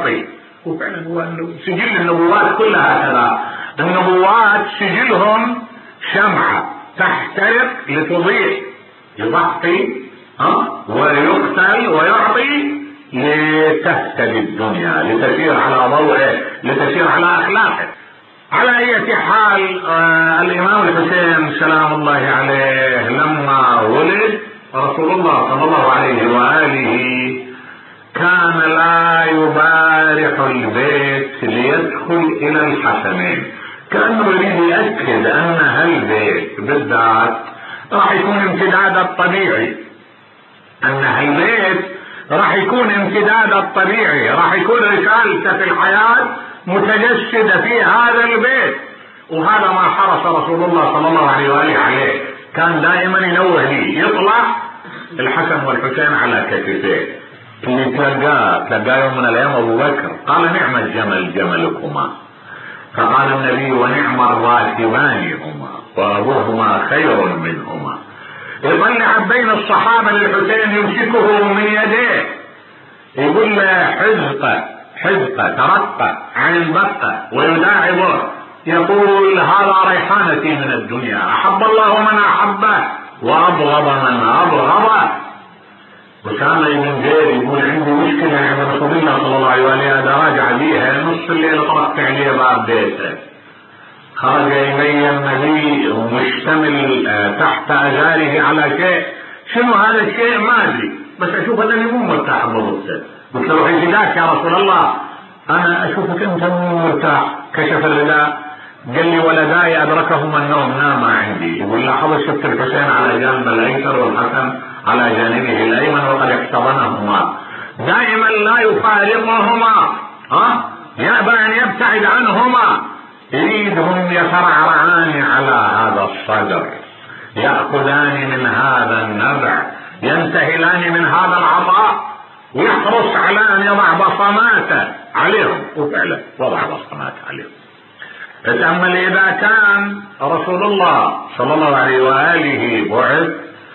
ويعطي. وفعلا هو سجل النبوات كلها هكذا. النبوات سجلهم شمعة تحترق لتضيء، يضحي ويقتل ويعطي لتهتدي الدنيا، لتسير على ضوءه، لتسير على اخلاقه. على اي حال الامام الحسين سلام الله عليه لما ولد رسول الله صلى الله عليه واله كان لا يبارح البيت ليدخل الى الحسنين، كانه يريد يأكد ان هالبيت بالذات راح يكون امتداد الطبيعي، ان هالبيت راح يكون امتداد الطبيعي، راح يكون رسالته في الحياة متجسدة في هذا البيت. وهذا ما حرص رسول الله صلى الله عليه وآله عليه، كان دائما ينوه لي يطلع الحسن والحسين على كتفيه. اللي تلقاه يوم من الايام ابو بكر قال نعم الجمل جملكما، فقال النبي ونعم الراكبان هما وابوهما خير منهما. يطلع بين الصحابة للحسين يمسكه من يديه يقول له حزقة ترقى عن البقة ويداعبه، يقول هذا ريحانتي من الدنيا، احب الله من احبه وابغض من ابغضه. وسامة بن زيد يقول عندي مشكلة عند رسول الله صلى الله عليه وسلم راجع بيها نص الليل طرقت عليه باب بيته، خرج الي النبي مشتمل تحت ازاره على شيء، شنو هذا الشيء ما ادري، بس اشوف انني مو مرتاح بضبطه. قلت له حجداك يا رسول الله، انا اشوفك انت مو مرتاح. كشف الرداء قال لي ولداي ادركهما النوم ناما عندي. يقول لاحظ شفت الحسين على جانب الايسر والحسن على جانبه الايمن وقد احتضنهما، دائما لا يفارقهما، يأبى ان يبتعد عنهما، يريدهم يترعرعان على هذا الصدر، يأخذان من هذا النبع، ينتهلان من هذا العطاء، ويحرص على ان يضع بصماته عليهم. وفعلا وضع بصماته عليهم. تأمل اذا كان رسول الله صلى الله عليه وآله بعث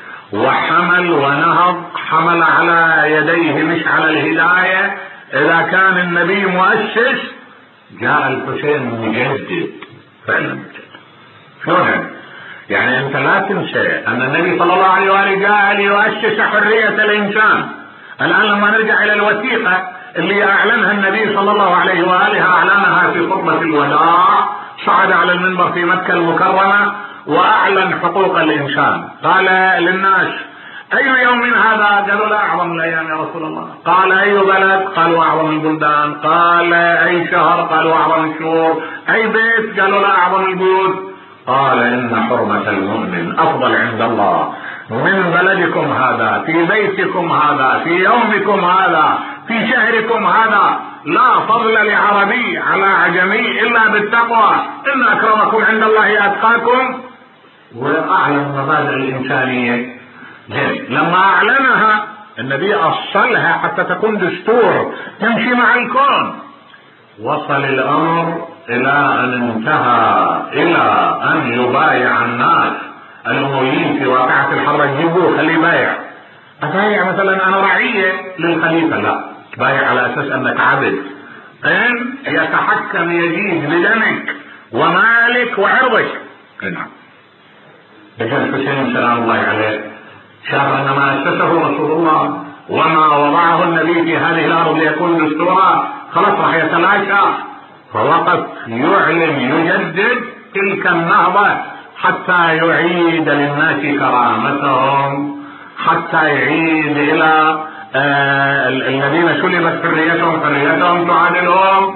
وحمل ونهض، حمل على يديه مش على الهداية، اذا كان النبي مؤسس جاء الحسين مجدد، فعلا مجدد. شلون يعني؟ انت لا تنسى ان النبي صلى الله عليه وآله جاء ليؤسس حرية الانسان. الان لما نرجع الى الوثيقة اللي اعلنها النبي صلى الله عليه وآله، اعلنها في خطبة الوداع، صعد على المنبر في مكة المكرمة واعلن حقوق الانسان. قال للناس اي يوم هذا؟ قالوا لا اعظم الايام يا رسول الله. قال اي بلد؟ قالوا اعظم البلدان. قال اي شهر؟ قالوا اعظم الشهور. اي بيت؟ قالوا لا اعظم البيوت. قال ان حرمة المؤمن افضل عند الله من بلدكم هذا، في بيتكم هذا، في يومكم هذا، في شهركم هذا. لا فضل لعربي على عجمي الا بالتقوى، ان اكرمكم عند الله اتقاكم. واعلن مبادئ الانسانية. لما اعلنها النبي اصلها حتى تكون دستور تمشي مع الكون. وصل الامر الى ان انتهى الى ان يبايع الناس الامويين في واقعة الحرب، جيبوه خليه بايع. ابايع مثلا انا رعية للخليفة؟ لا، بايع على اساس انك عبد، ان يتحكم يجيز بدمك ومالك وعرضك. نعم. رجال الحسين سلام الله عليه شاف ان ما اسسه رسول الله وما وضعه النبي في هذه الارض ليكون دستورا خلاص راح يتلاشى، فوقف يعلن يجدد تلك النهضة حتى يعيد للناس كرامتهم، حتى يعيد الى الذين سلبت حريتهم تعادلهم،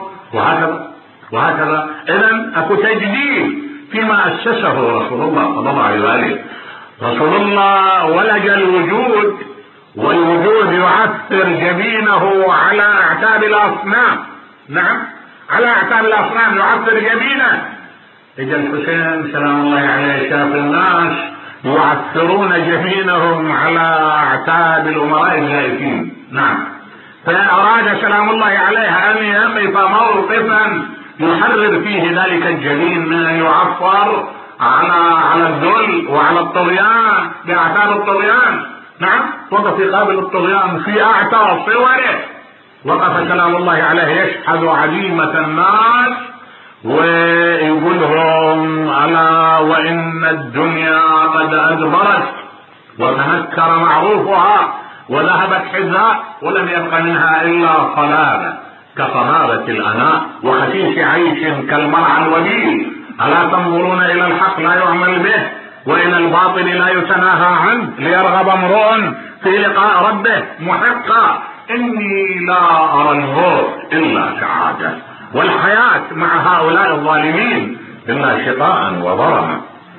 وهكذا. اذا اكو تجديد فيما اسسه رسول الله صلى الله عليه وآله. رسول الله ولج الوجود، والوجود يعثر جبينه على اعتاب الاصنام. نعم، على اعتاب الاصنام يعثر جبينه. اجا الحسين سلام الله عليه شاف الناس يعثرون جبينهم على اعتاب الامراء الزائفين. نعم، فاراد سلام الله عليه ان يقف موقفا يحرر فيه ذلك الجبين من ان يعفر على الذل وعلى الطغيان باعتاب الطغيان. نعم، وقف يقابل الطغيان في اعتى صوره وقف سلام الله عليه يشحذ عزيمة الناس ويقول لهم: ألا وإن الدنيا قد أدبرت وتنكر معروفها وذهبت حذاء ولم يبق منها إلا صلابة كصلابة الأناء وخفيف عيش كالمرعى الوديل. ألا تنظرون إلى الحق لا يعمل به وإلى الباطل لا يتناهى عنه ليرغب امرؤ في لقاء ربه محقا. إني لا أرى الموت إلا سعادة والحياة مع هؤلاء الظالمين إلا شقاء وضرما.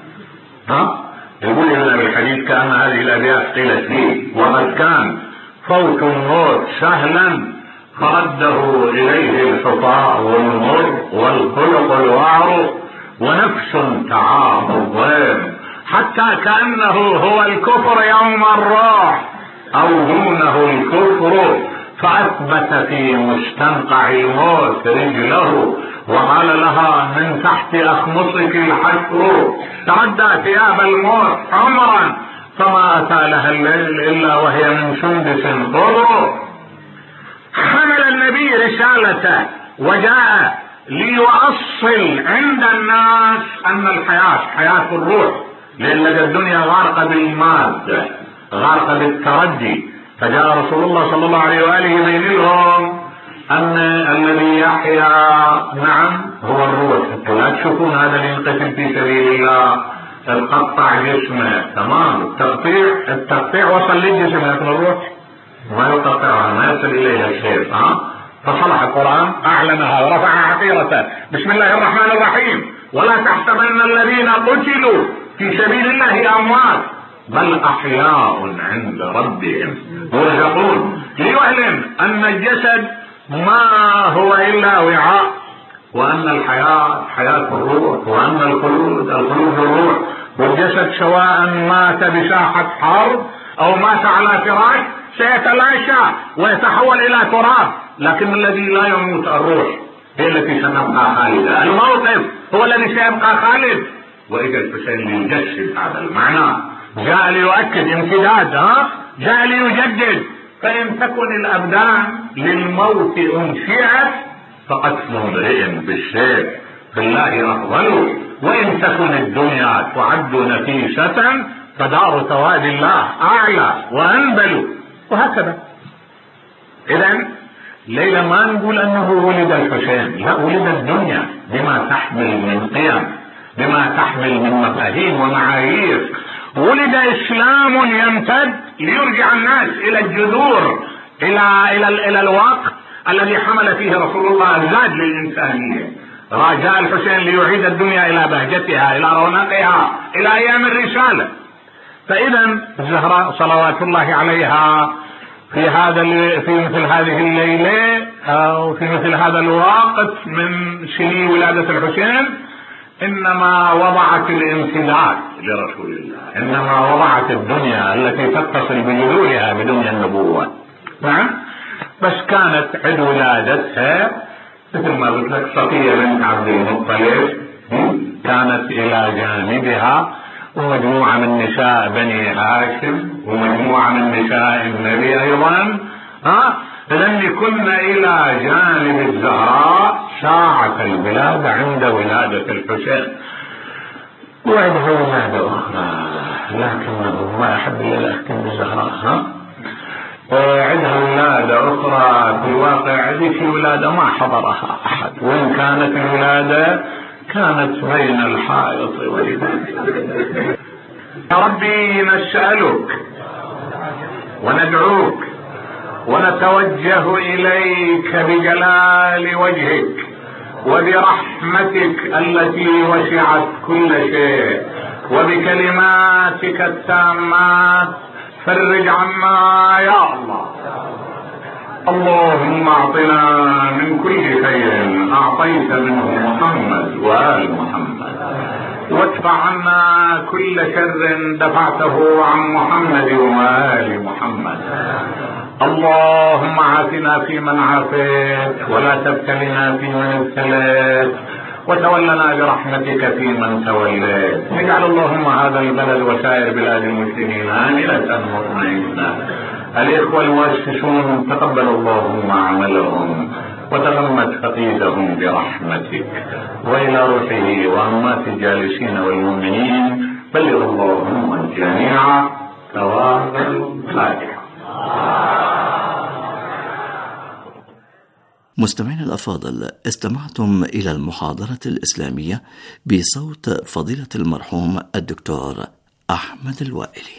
يقول ابن الحديث: كأن هذه الأبيات قيلت لي وقد كان فوت الموت سهلا فرده إليه الحطاء والمر والخلق الوعر ونفس تعاطى الضيم حتى كأنه هو الكفر يوم الروح أو دونه الكفر فأثبت في مستنقع الموت رجله وقال لها: من تحت أخمصك الحشر. تردى ثياب الموت عمرا فما أتى لها الليل إلا وهي من سندس خضر. حمل النبي رسالته وجاء ليؤصل عند الناس أن الحياة حياة الروح، لأن الدنيا غارقة بالمادة غارقة بالتردي. فجاء رسول الله صلى الله عليه وآله يبين لهم أن الذي يحيا نعم هو الروح. لا تشوفون هذا اللي ينقتل في سبيل الله القطع جسمه تمام التقطيع وصل للجسم لكن الروح ما يقطعها ما يصل إليها الشيء. فصلح القرآن أعلنها ورفع عقيرته. بسم الله الرحمن الرحيم: ولا تحسبن الذين قتلوا في سبيل الله أموات بل أحياء عند ربهم يرزقون. ليعلم أن الجسد ما هو إلا وعاء وأن الحياة حياة الروح وأن الخلود الروح. والجسد سواء مات بساحة حرب أو مات على فراش سيتلاشى ويتحول إلى تراب، لكن الذي لا يموت الروح هي التي ستبقى خالدة. الموقف هو الذي سيبقى خالد. وإذا الحسين يجسد هذا المعنى جاء ليؤكد امتداد جاء ليجدد. فإن تكن الأبدان للموت أنشئت فقتل امرئ بالسيف في الله أفضل، وإن تكن الدنيا تعد نفيسة فدار ثواب الله أعلى وأنبل، وهكذا. إذن ليلة ما نقول أنه ولد الحسين، لا، ولد الدنيا بما تحمل من قيم بما تحمل من مفاهيم ومعايير. ولد إسلام يمتد ليرجع الناس إلى الجذور إلى الوقت الذي حمل فيه رسول الله الزاد للإنسانية. جاء الحسين ليعيد الدنيا إلى بهجتها إلى رونقها إلى أيام الرسالة. فإذا الزهراء صلوات الله عليها في مثل هذه الليلة أو في مثل هذا الوقت من سنين ولادة الحسين إنما وضعت الامتداد لرسول الله، إنما وضعت الدنيا التي تتصل بجذورها بدنيا النبوة. نعم، بس كانت عند ولادتها مثل ما قلت لك صفية بنت عبد المطلب كانت إلى جانبها ومجموعة من نساء بني هاشم ومجموعة من نساء النبي أيضا لأن كنا إلى جانب الزهراء ساعة الولادة عند ولادة الحسين. وعندها ولادة أخرى لكنه ما أحب إلا أختم بالزهراء. عندها ولادة أخرى في الواقع في ولادة ما حضرها أحد، وإن كانت الولادة كانت بين الحائط والباب. يا ربي نسألك وندعوك ونتوجه إليك بجلال وجهك وبرحمتك التي وسعت كل شيء وبكلماتك التامات فرج عنا يا الله. اللهم اعطنا من كل خير اعطيت منه محمد وآل محمد، وادفع عنا كل شر دفعته عن محمد وآل محمد. اللهم عافنا فيمن عافيت ولا تبتلنا فيمن ابتليت وتولنا برحمتك فيمن توليت. اجعل اللهم هذا البلد وسائر بلاد المسلمين آمنة مطمئنة الإخوة المؤسسون تقبل اللهم عملهم وتغمد فقيدهم برحمتك، وإلى روحه وأموات الجالسين والمؤمنين بلغ اللهم الجميع ثواب الفاتحة. مستمعينا الأفاضل، استمعتم إلى المحاضرة الإسلامية بصوت فضيلة المرحوم الدكتور أحمد الوائلي.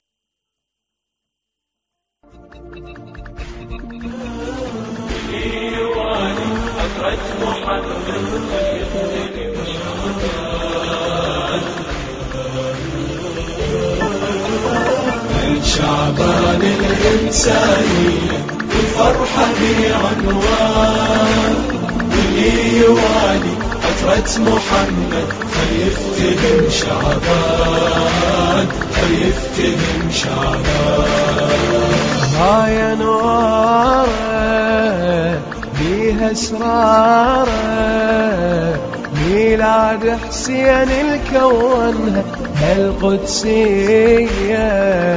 شعبان الإنسانية والفرحة بعنوان، واللي يوالي عطرة محمد خليفتهم شعبان، خليفتهم شعبان. هاي انواره بيها اسراره، ميلاد حسين الكونها هالقدسية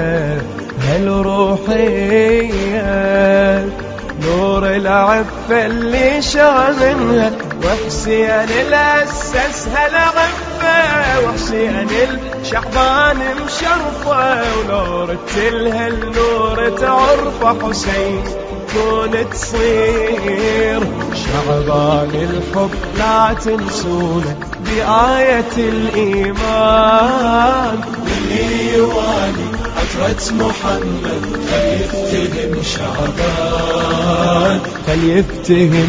هالروحية، نور العفة اللي شامنها، وحسين الأسسها العفة، وحسين الشعبان مشرفة، ونور تلها النور تعرفه حسين كون تصير شعبان الحب لا تنسونه بآية الإيمان، واللي يوالي عطرة محمد خليفتهم شعبان، خليفتهم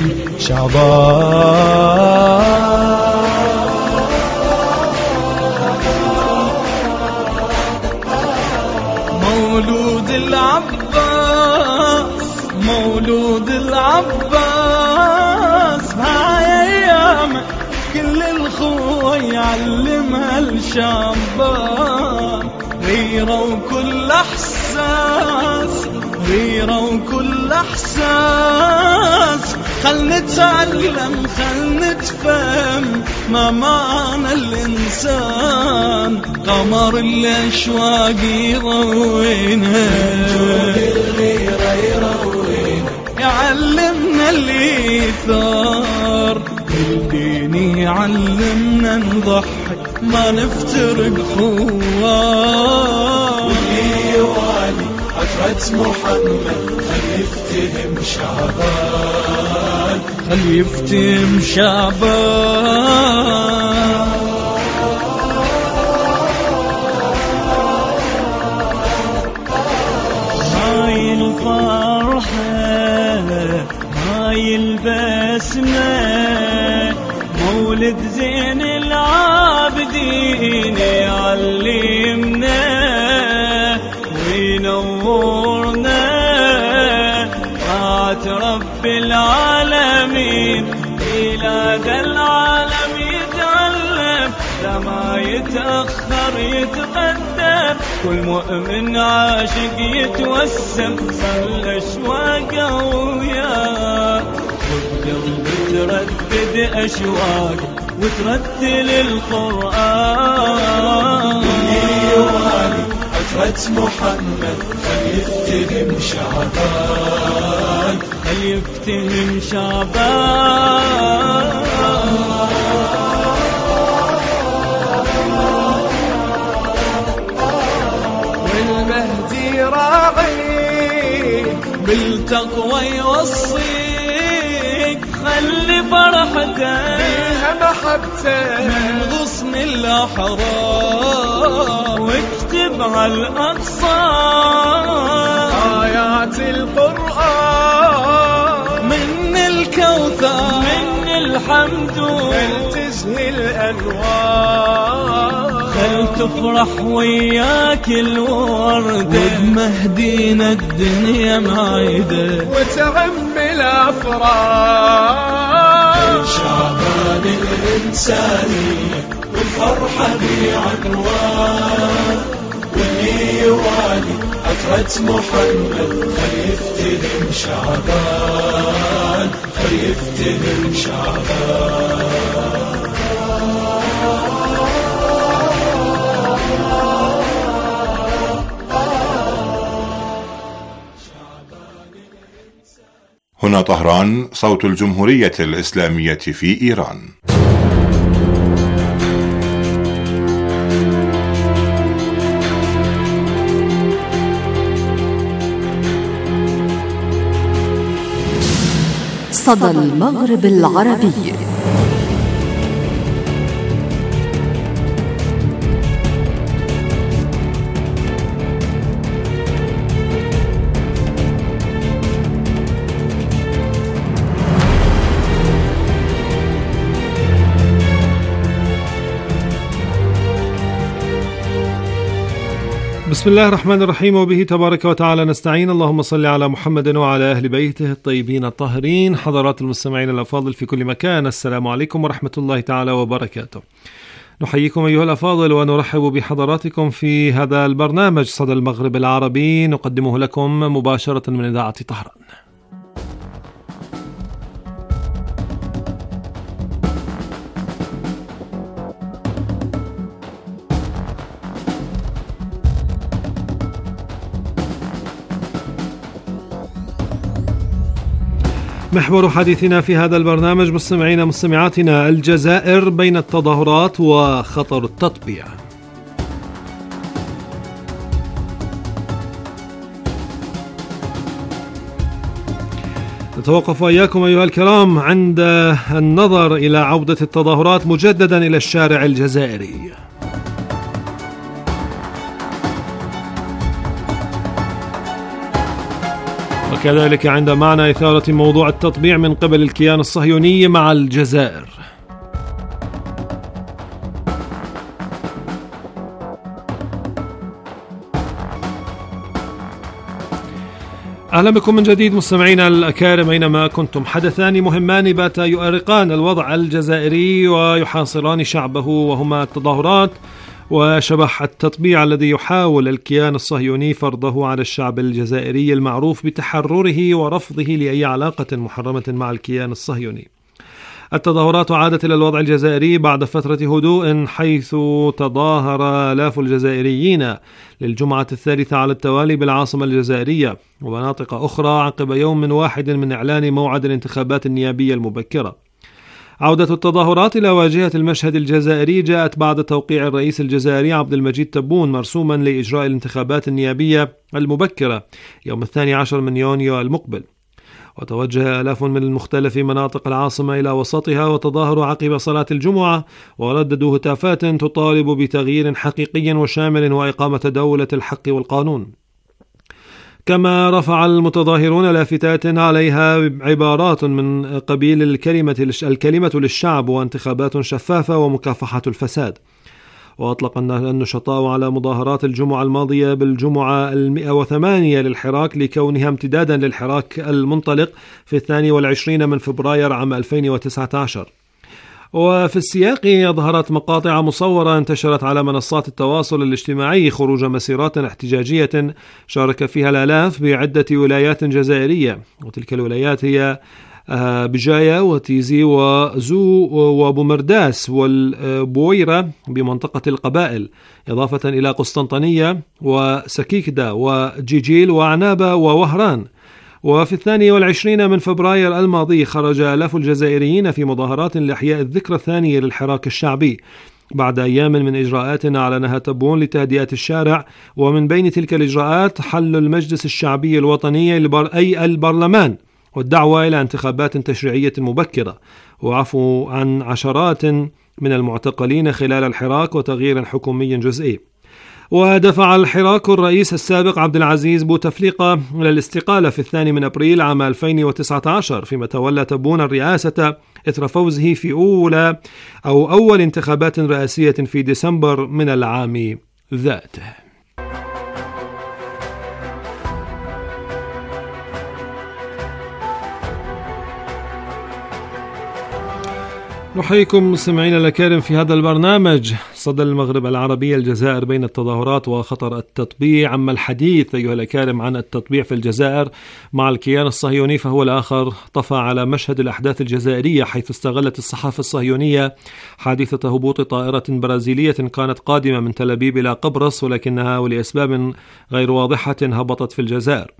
شعبان. مولود العباس، مولود العباس، هاي ايام كل الخوة يعلمها الشباب، غيرة وكل احساس، غيرة وكل احساس، خل نتعلم خل نتفهم ما معنى الانسان، قمر الاشواق يضوينا، الغيرة يروينا، يعلمنا الإيثار، الدين يعلمنا نضحي ما نفترق خوار، واللي يوالي عطرة محمد خليفتهم شعبان، خليفتهم شعبان. هاي الفرحة هاي البسمة، مولد زين العابدين يعلمنا وينورنا، طاعة رب العالمين إلى ذا العالم يتعلم، لما يتأخر يتقدم، كل مؤمن عاشق يتوسم، فالأشواق وياه والقلب تردد أشواق وترتل القرآن، واللي يوالي عطرة محمد خليفتهم شعبان، خليفتهم شعبان. والمهدي راعي بالتقوى يوصيك، خلي فرحته فيها محبته من غصن الأحرار، واكتب على الأقصار آيات القرآن، من الكوثر من الحمد، خل تزهي الأنوار، خل تفرح وياك الوردة، وبمهدينا الدنيا معيدة وتعم الأفراح. شعبان الإنسانية والفرحة بعنوان، واللي يوالي عطرة محمد خليفتهم شعبان، خليفتهم شعبان. هنا طهران، صوت الجمهورية الإسلامية في إيران. صدى المغرب العربي. بسم الله الرحمن الرحيم، وبه تبارك وتعالى نستعين. اللهم صل على محمد وعلى أهل بيته الطيبين الطاهرين. حضرات المستمعين الأفاضل في كل مكان، السلام عليكم ورحمة الله تعالى وبركاته. نحييكم أيها الأفاضل ونرحب بحضراتكم في هذا البرنامج صدى المغرب العربي، نقدمه لكم مباشرة من إذاعة طهران. محور حديثنا في هذا البرنامج مستمعينا مستمعاتنا الجزائر بين التظاهرات وخطر التطبيع. نتوقف إياكم أيها الكرام عند النظر إلى عودة التظاهرات مجددا إلى الشارع الجزائري. وكذلك عند معنى إثارة موضوع التطبيع من قبل الكيان الصهيوني مع الجزائر. أهلا بكم من جديد مستمعينا الأكارم أينما كنتم. حدثان مهمان باتا يؤرقان الوضع الجزائري ويحاصران شعبه، وهما التظاهرات وشبح التطبيع الذي يحاول الكيان الصهيوني فرضه على الشعب الجزائري المعروف بتحرره ورفضه لأي علاقة محرمة مع الكيان الصهيوني. التظاهرات عادت إلى الوضع الجزائري بعد فترة هدوء، حيث تظاهر آلاف الجزائريين للجمعة الثالثة على التوالي بالعاصمة الجزائرية ومناطق أخرى عقب يوم واحد من إعلان موعد الانتخابات النيابية المبكرة. عودة التظاهرات إلى واجهة المشهد الجزائري جاءت بعد توقيع الرئيس الجزائري عبد المجيد تبون مرسوما لإجراء الانتخابات النيابية المبكرة يوم 12 من يونيو المقبل. وتوجه آلاف من مختلف مناطق العاصمة إلى وسطها وتظاهروا عقب صلاة الجمعة، ورددوا هتافات تطالب بتغيير حقيقي وشامل وإقامة دولة الحق والقانون. كما رفع المتظاهرون لافتات عليها عبارات من قبيل الكلمة للشعب وانتخابات شفافة ومكافحة الفساد. وأطلق النشطاء على مظاهرات الجمعة الماضية بالجمعة 108 للحراك لكونها امتدادا للحراك المنطلق في 22 من فبراير عام 2019. وفي السياق أظهرت مقاطع مصورة انتشرت على منصات التواصل الاجتماعي خروج مسيرات احتجاجية شارك فيها الآلاف بعدة ولايات جزائرية، وتلك الولايات هي بجاية وتيزي وزو وبومرداس والبويرة بمنطقة القبائل، إضافة إلى قسطنطينية وسكيكدا وجيجيل وعنابة ووهران. وفي 22 من فبراير الماضي خرج آلاف الجزائريين في مظاهرات لإحياء الذكرى الثانية للحراك الشعبي بعد أيام من إجراءات أعلنها تبون لتهدئة الشارع، ومن بين تلك الإجراءات حل المجلس الشعبي الوطني أي البرلمان والدعوة إلى انتخابات تشريعية مبكرة، وعفو عن عشرات من المعتقلين خلال الحراك وتغيير حكومي جزئي. ودفع الحراك الرئيس السابق عبد العزيز بوتفليقة إلى الاستقالة في 2 من أبريل عام 2019، فيما تولى تبون الرئاسة إثر فوزه في أول انتخابات رئاسية في ديسمبر من العام ذاته. نحييكم مستمعينا الأكارم في هذا البرنامج صدى المغرب العربي الجزائر بين التظاهرات وخطر التطبيع. أما الحديث أيها الأكارم عن التطبيع في الجزائر مع الكيان الصهيوني فهو الآخر طفى على مشهد الأحداث الجزائرية، حيث استغلت الصحافة الصهيونية حادثة هبوط طائرة برازيلية كانت قادمة من تل أبيب إلى قبرص، ولكنها ولأسباب غير واضحة هبطت في الجزائر.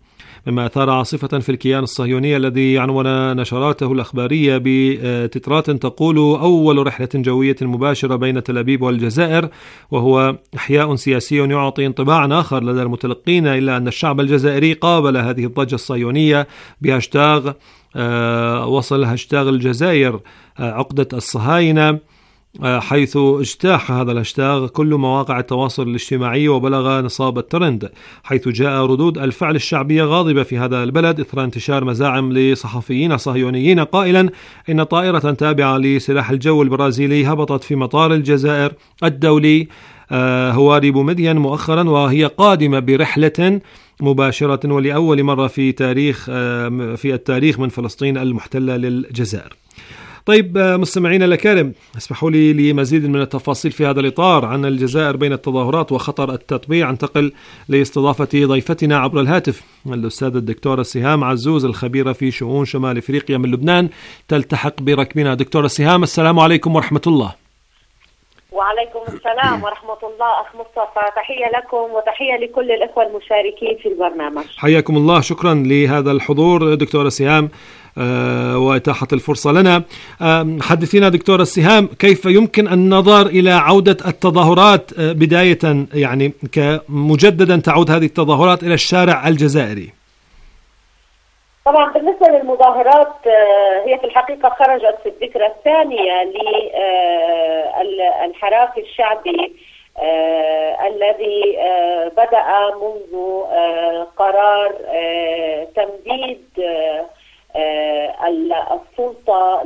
مما أثار عاصفة في الكيان الصهيوني الذي عنون نشراته الأخبارية بتترات تقول أول رحلة جوية مباشرة بين تل أبيب والجزائر، وهو إحياء سياسي يعطي انطباعا آخر لدى المتلقين، إلا أن الشعب الجزائري قابل هذه الضجة الصهيونية بهاشتاغ وصل هاشتاغ الجزائر عقدة الصهاينة، حيث اجتاح هذا الهاشتاغ كل مواقع التواصل الاجتماعي وبلغ نصاب الترند، حيث جاء ردود الفعل الشعبية غاضبة في هذا البلد إثر انتشار مزاعم لصحفيين صهيونيين قائلا إن طائرة تابعة لسلاح الجو البرازيلي هبطت في مطار الجزائر الدولي هواري بومدين مؤخرا، وهي قادمة برحلة مباشرة ولأول مرة في التاريخ من فلسطين المحتلة للجزائر. طيب مستمعينا الأكارم، اسمحوا لي لمزيد من التفاصيل في هذا الإطار عن الجزائر بين التظاهرات وخطر التطبيع انتقل لاستضافة ضيفتنا عبر الهاتف الأستاذة الدكتورة سهام عزوز الخبيرة في شؤون شمال إفريقيا من لبنان، تلتحق بركبنا. دكتورة سهام، السلام عليكم ورحمة الله. وعليكم السلام ورحمة الله أخ مصطفى، تحية لكم وتحية لكل الإخوة المشاركين في البرنامج. حياكم الله، شكرا لهذا الحضور دكتورة سهام وإتاحة الفرصة لنا. حدثينا دكتورة سهام، كيف يمكن النظر إلى عودة التظاهرات بداية، يعني مجددا تعود هذه التظاهرات إلى الشارع الجزائري؟ طبعا بالنسبة للمظاهرات هي في الحقيقة خرجت في الذكرى الثانية للحراك الشعبي الذي بدأ منذ قرار تمديد السلطة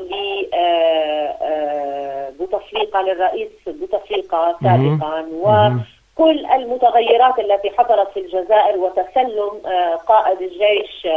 لبوتفليقة للرئيس بوتفليقة سابقا، وكل المتغيرات التي حصلت في الجزائر وتسلم قائد الجيش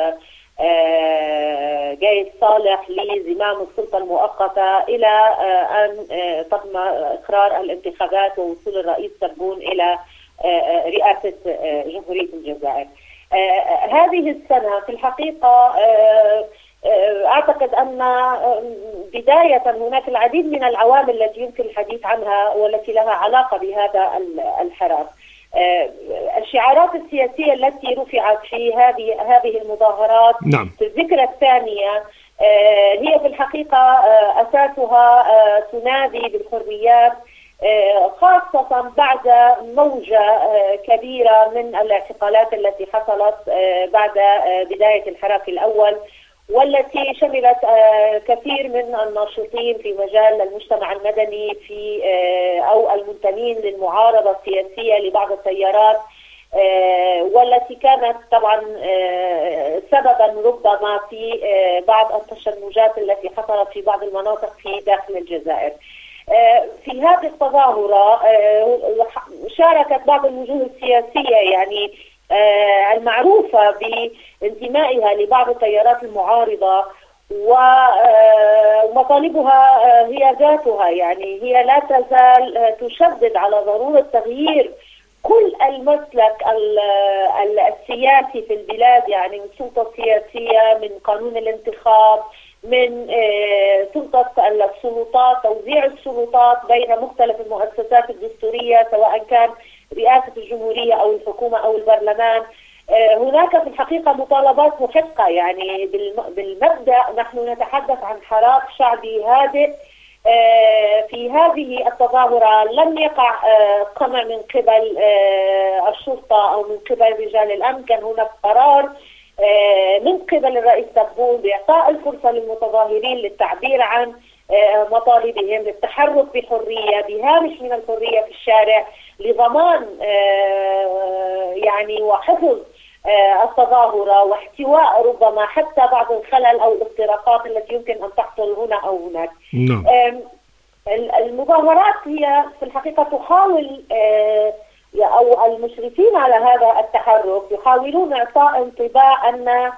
جاي صالح لزمام السلطة المؤقتة إلى أن تم إقرار الانتخابات ووصول الرئيس تبون إلى رئاسة جمهورية الجزائر. هذه السنة في الحقيقة أعتقد أن بداية هناك العديد من العوامل التي يمكن الحديث عنها والتي لها علاقة بهذا الحراك. الشعارات السياسية التي رفعت في هذه المظاهرات في الذكرى الثانية هي في الحقيقة أساسها تنادي بالحريات، خاصة بعد موجة كبيرة من الاعتقالات التي حصلت بعد بداية الحراك الأول، والتي شملت كثير من الناشطين في مجال المجتمع المدني في أو المنتمين للمعارضة السياسية لبعض التيارات، والتي كانت طبعا سببا ربما في بعض التشنجات التي حصلت في بعض المناطق في داخل الجزائر. في هذه التظاهرة شاركت بعض الوجوه السياسية يعني المعروفة بانتمائها لبعض التيارات المعارضة، ومطالبها هي ذاتها، يعني هي لا تزال تشدد على ضرورة تغيير كل المسلك السياسي في البلاد، يعني من سلطة سياسية، من قانون الانتخاب، من سلطة السلطات، توزيع السلطات بين مختلف المؤسسات الدستورية سواء كان رئاسة الجمهورية أو الحكومة أو البرلمان. هناك في الحقيقة مطالبات محقة، يعني بالمبدأ نحن نتحدث عن حراك شعبي هادئ. في هذه التظاهرة لم يقع قمع من قبل الشرطة أو من قبل رجال الأمن، كان هناك قرار من قبل الرئيس تبون بإعطاء الفرصة للمتظاهرين للتعبير عن مطالبهم، للتحرك بحرية بهامش من الحرية في الشارع، لضمان يعني وحفظ التظاهرة واحتواء ربما حتى بعض الخلل أو الاختراقات التي يمكن أن تحصل هنا أو هناك. المظاهرات هي في الحقيقة تحاول أو المشرفين على هذا التحرك يحاولون إعطاء انطباع أن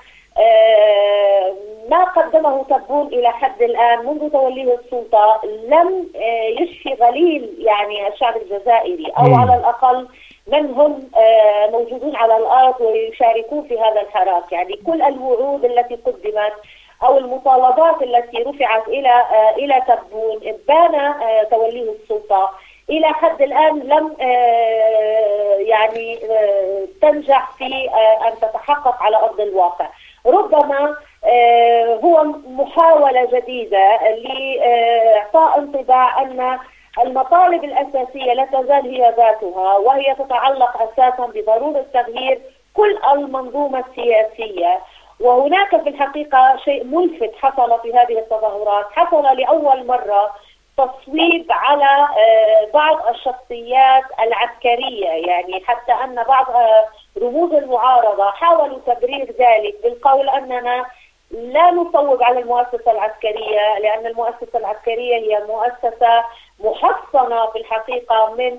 ما قدمه تبون إلى حد الآن منذ توليه السلطة لم يشفي غليل يعني الشعب الجزائري، أو على الأقل من هم موجودون على الأرض ويشاركون في هذا الحراك. يعني كل الوعود التي قدمت أو المطالبات التي رفعت إلى تبون إبان توليه السلطة إلى حد الآن لم يعني تنجح في أن تتحقق على أرض الواقع. ربما هو محاولة جديدة لإعطاء انطباع أن المطالب الأساسية لا تزال هي ذاتها، وهي تتعلق أساسا بضرورة تغيير كل المنظومة السياسية. وهناك في الحقيقة شيء ملفت حصل في هذه التظاهرات، حصل لأول مرة تصويب على بعض الشخصيات العسكرية، يعني حتى أن بعض رموز المعارضة حاولوا تبرير ذلك بالقول أننا لا نصوب على المؤسسة العسكرية، لأن المؤسسة العسكرية هي مؤسسة محصنة في الحقيقة من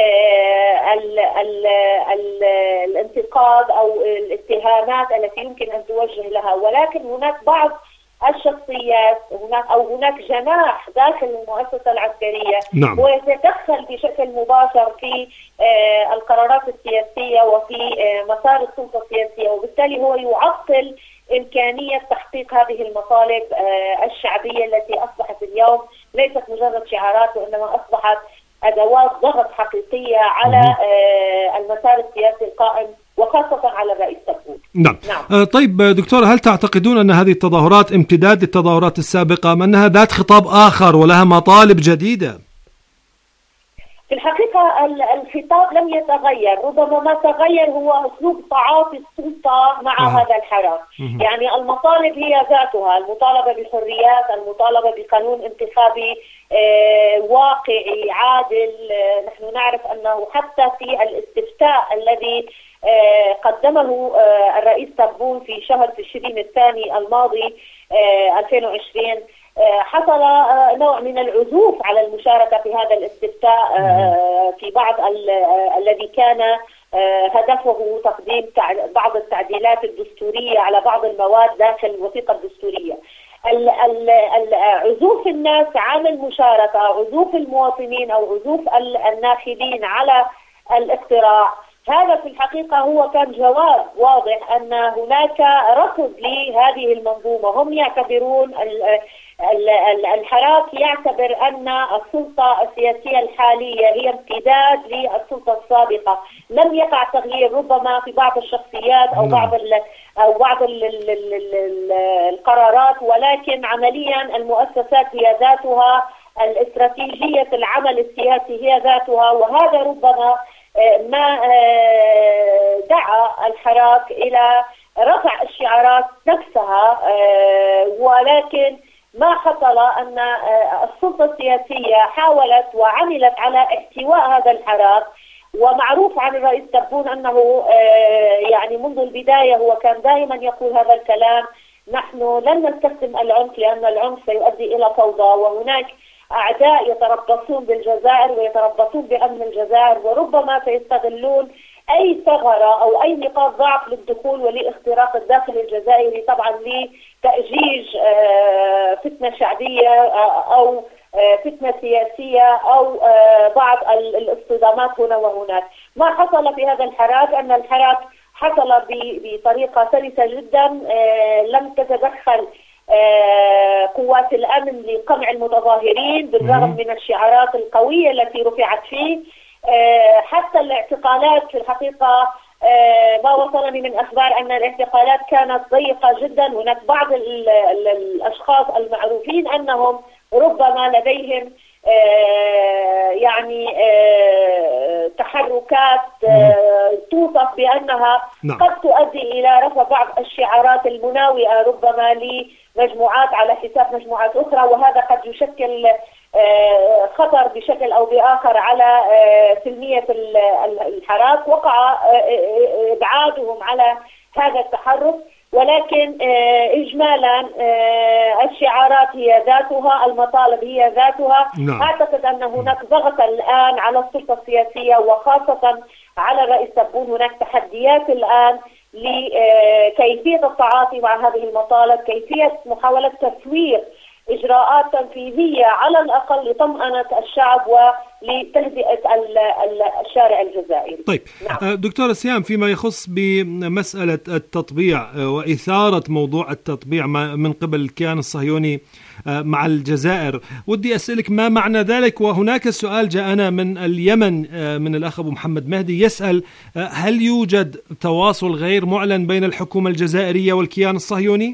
الانتقاد أو الاتهامات التي يمكن أن توجه لها. ولكن هناك بعض الشخصيات هناك جناح داخل المؤسسة العسكرية هو يتدخل بشكل مباشر في القرارات السياسية وفي مسار السلطة السياسية، وبالتالي هو يعطل إمكانية تحقيق هذه المطالب الشعبية التي أصبحت اليوم ليست مجرد شعارات، وإنما أصبحت أدوات ضغط حقيقية على المسار السياسي القائم وخاصة على الرئيس تبون. نعم. طيب دكتور، هل تعتقدون أن هذه التظاهرات امتداد للتظاهرات السابقة أم أنها ذات خطاب آخر ولها مطالب جديدة؟ في الحقيقة الخطاب لم يتغير، ربما ما تغير هو أسلوب تعاطي السلطة مع هذا الحراك. يعني المطالب هي ذاتها، المطالبة بالحريات، المطالبة بقانون انتخابي واقعي عادل. نحن نعرف أنه حتى في الاستفتاء الذي قدمه الرئيس تبون في شهر تشرين الثاني الماضي 2020 حصل نوع من العزوف على المشاركة في هذا الاستفتاء في بعض الذي كان هدفه تقديم بعض التعديلات الدستورية على بعض المواد داخل الوثيقة الدستورية. عزوف الناس عن المشاركة، عزوف المواطنين أو عزوف الناخبين على الاقتراع، هذا في الحقيقة هو كان جواب واضح أن هناك رفض لهذه المنظومة. هم يعتبرون الحراك يعتبر أن السلطة السياسية الحالية هي امتداد للسلطة السابقة. لم يقع تغيير ربما في بعض الشخصيات أو بعض القرارات، ولكن عمليا المؤسسات هي ذاتها، الاستراتيجية العمل السياسي هي ذاتها. وهذا ربما ما دعا الحراك إلى رفع الشعارات نفسها، ولكن ما حصل أن السلطة السياسية حاولت وعملت على احتواء هذا الحراك. ومعروف عن الرئيس تبون أنه يعني منذ البداية هو كان دائما يقول هذا الكلام: نحن لن نستخدم العنف لأن العنف سيؤدي إلى فوضى، وهناك أعداء يتربصون بالجزائر ويتربصون بأمن الجزائر، وربما سيستغلون أي ثغرة أو أي نقاط ضعف للدخول ولاختراق الداخل الجزائري، طبعا لتأجيج فتنة شعبية أو فتنة سياسية أو بعض الاصطدامات هنا وهناك. ما حصل في هذا الحراك أن الحراك حصل بطريقة سلسة جدا، لم تتدخل قوات الأمن لقمع المتظاهرين بالرغم من الشعارات القوية التي رفعت فيه. حتى الاعتقالات في الحقيقة ما وصلني من أخبار أن الاعتقالات كانت ضيقة جدا. هناك بعض الأشخاص المعروفين أنهم ربما لديهم يعني تحركات توصف بأنها قد تؤدي إلى رفع بعض الشعارات المناوئة ربما لمجموعات على حساب مجموعات أخرى، وهذا قد يشكل خطر بشكل أو بآخر على سلمية الحراك. وقع إبعادهم على هذا التحرك، ولكن إجمالا الشعارات هي ذاتها، المطالب هي ذاتها. أعتقد أن هناك ضغط الآن على السلطة السياسية وخاصة على الرئيس تبون. هناك تحديات الآن لكيفية التعاطي مع هذه المطالب، كيفية محاولة تسوير إجراءات تنفيذية على الأقل لطمأنة الشعب ولتهدئة الشارع الجزائري. طيب نعم. دكتورة سهام، فيما يخص بمسألة التطبيع وإثارة موضوع التطبيع من قبل الكيان الصهيوني مع الجزائر، ودي أسألك ما معنى ذلك؟ وهناك سؤال جاءنا من اليمن من الأخ أبو محمد مهدي يسأل: هل يوجد تواصل غير معلن بين الحكومة الجزائرية والكيان الصهيوني؟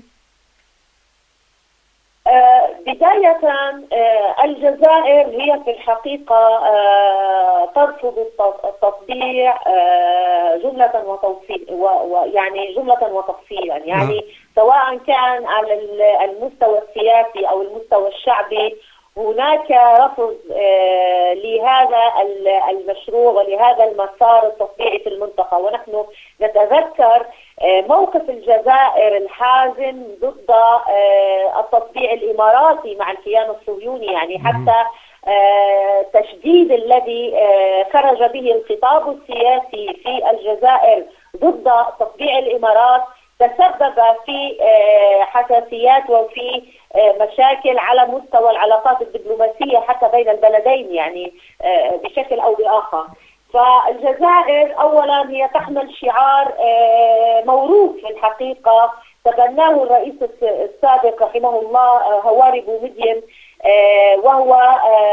بداية الجزائر هي في الحقيقة ترفض التطبيع جملة ويعني جملة وتفصيلا، يعني سواء كان على المستوى السياسي أو المستوى الشعبي هناك رفض لهذا المشروع ولهذا المسار التطبيعي في المنطقة. ونحن نتذكر موقف الجزائر الحازم ضد التطبيع الإماراتي مع الكيان الصهيوني، يعني حتى تشديد الذي خرج به الخطاب السياسي في الجزائر ضد تطبيع الإمارات تسبب في حساسيات وفي مشاكل على مستوى العلاقات الدبلوماسية حتى بين البلدين، يعني بشكل أو بآخر. فالجزائر أولا هي تحمل شعار موروث في الحقيقة تبناه الرئيس السابق رحمه الله هواري بومدين، وهو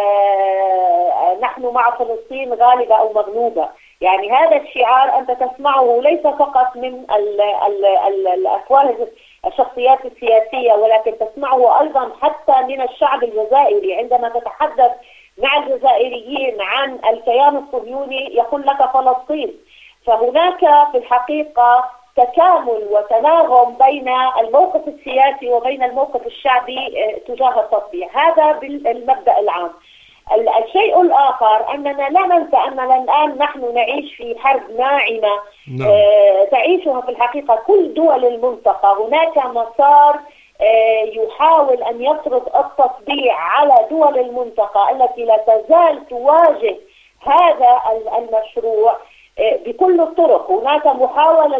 نحن مع فلسطين غالبة أو مغلوبة. يعني هذا الشعار أنت تسمعه ليس فقط من الأفواه الشخصيات السياسية، ولكن تسمعه أيضا حتى من الشعب الجزائري. عندما تتحدث مع الجزائريين عن الكيان الصهيوني يقول لك فلسطين. فهناك في الحقيقة تكامل وتناغم بين الموقف السياسي وبين الموقف الشعبي تجاه التطبيع. هذا بالمبدأ العام. الشيء الآخر أننا لا ننسى أننا الآن نحن نعيش في حرب ناعمة تعيشها في الحقيقة كل دول المنطقة. هناك مسار يحاول أن يفرض التطبيع على دول المنطقة التي لا تزال تواجه هذا المشروع بكل الطرق. هناك محاولة